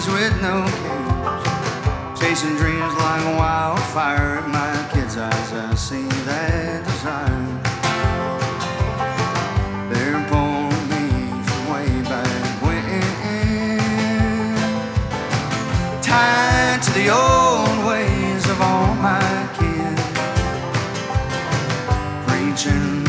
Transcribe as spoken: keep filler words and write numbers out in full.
days with no cage, chasing dreams like wildfire. In my kids' eyes I see that desire. They're pulling me from way back when, tied to the old ways of all my kids, preaching